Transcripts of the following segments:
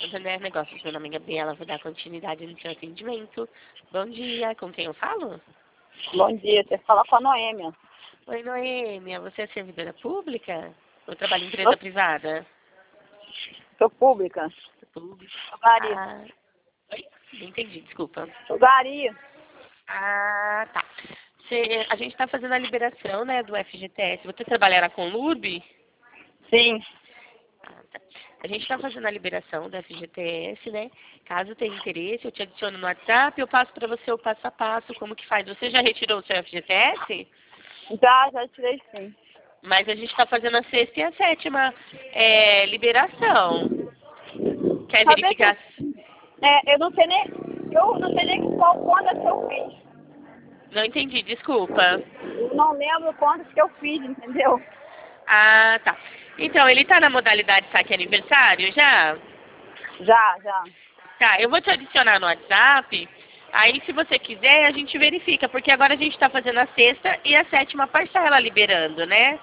Santander Negócios. Meu nome é Gabriela, vou dar continuidade no seu atendimento. Bom dia, com quem eu falo? Bom dia, você fala com a Noêmia. Oi, Noêmia, você é servidora pública? Ou trabalha em empresa privada? Sou pública. Pública. Sou Gari. Oi? Não entendi, desculpa. Sou Gari. Ah, tá. A gente está fazendo a liberação, né, do FGTS. Você trabalhará com LURB? Sim. Ah, tá. A gente está fazendo a liberação do FGTS, né? Caso tenha interesse, eu te adiciono no WhatsApp, eu passo para você o passo a passo, como que faz. Você já retirou o seu FGTS? Já tirei sim. Mas a gente está fazendo a sexta e a sétima liberação. Quer Sabe verificar? eu não sei nem qual quantas que eu fiz. Não entendi, desculpa. Eu não lembro quantas que eu fiz, entendeu? Ah, tá. Então, ele está na modalidade saque aniversário já? Já. Tá, eu vou te adicionar no WhatsApp. Aí, se você quiser, a gente verifica, porque agora a gente está fazendo a sexta e a sétima parcela liberando, né?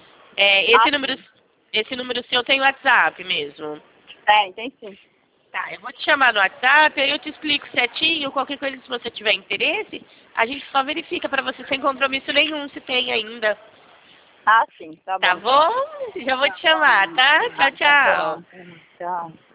Esse número seu tem WhatsApp mesmo. Tem sim. Tá, eu vou te chamar no WhatsApp, aí eu te explico certinho, qualquer coisa, se você tiver interesse, a gente só verifica para você sem compromisso nenhum, se tem ainda. Ah, sim, tá bom. Tá bom? Já vou te chamar, tá? Tchau, tchau. Tchau.